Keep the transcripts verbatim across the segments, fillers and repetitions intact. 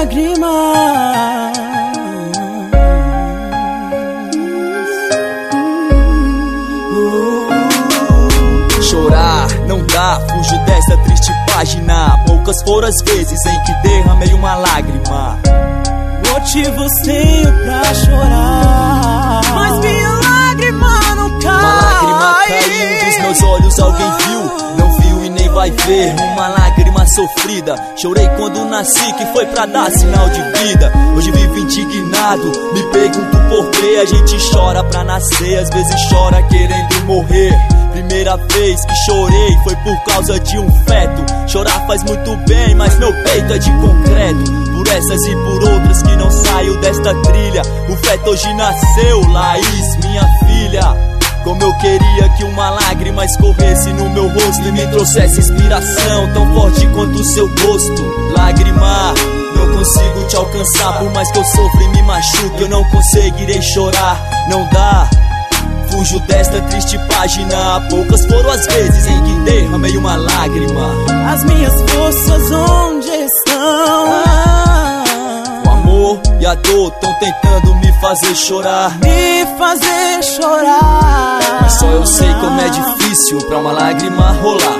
lágrima. Chorar não dá, fujo dessa triste página. Poucas foram as vezes em que derramei uma lágrima. Motivos tenho pra chorar, mas minha lágrima não cai. Uma lágrima caiu dos meus olhos, alguém viu? Não viu e nem vai ver. Uma lágrima sofrida. Chorei quando nasci, que foi pra dar sinal de vida. Hoje vivo indignado, me pergunto por que a gente chora pra nascer, às vezes chora querendo morrer. Primeira vez que chorei foi por causa de um feto. Chorar faz muito bem, mas meu peito é de concreto. Por essas e por outras que não saio desta trilha. O feto hoje nasceu, Laís, minha filha. Como eu queria que uma lágrima escorresse no meu rosto e me trouxesse inspiração tão forte quanto o seu gosto. Lágrima, não consigo te alcançar, por mais que eu sofra e me machuque, eu não conseguirei chorar, não dá. Fujo desta triste página. Poucas foram as vezes em que derramei uma lágrima. As minhas forças onde estão? O amor e a dor tão tentando me fazer chorar. Me fazer chorar. Mas só eu sei como é difícil pra uma lágrima rolar.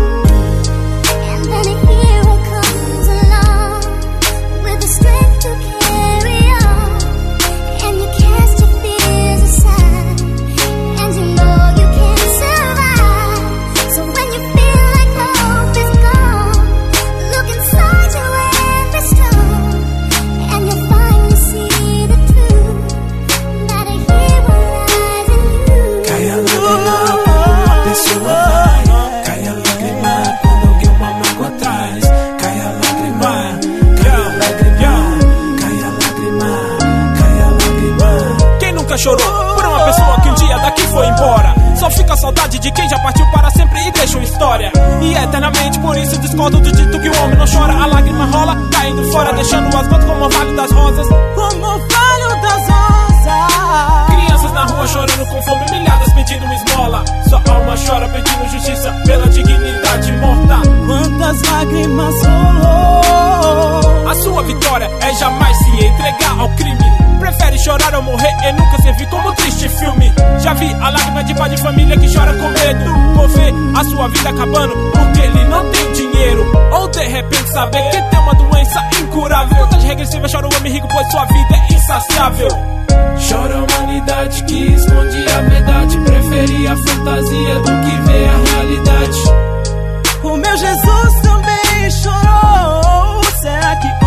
Chorou por uma pessoa que um dia daqui foi embora. Só fica a saudade de quem já partiu para sempre e deixou história. E eternamente por isso discordo do dito que o homem não chora. A lágrima rola, caindo fora, deixando as gotas como o orvalho das rosas. Como o orvalho das rosas. Crianças na rua chorando com fome, milhares pedindo esmola. Sua alma chora pedindo justiça pela dignidade morta. Quantas lágrimas rolou. A sua vitória é jamais se entregar ao crime. Prefere chorar ou morrer e nunca servir como um triste filme. Já vi a lágrima de pai de família que chora com medo por ver a sua vida acabando porque ele não tem dinheiro. Ou de repente saber que tem uma doença incurável. Contagem regressiva, chora o homem rico pois sua vida é insaciável. Chora a humanidade que esconde a verdade. Prefere a fantasia do que vê a realidade. O meu Jesus também chorou. Será que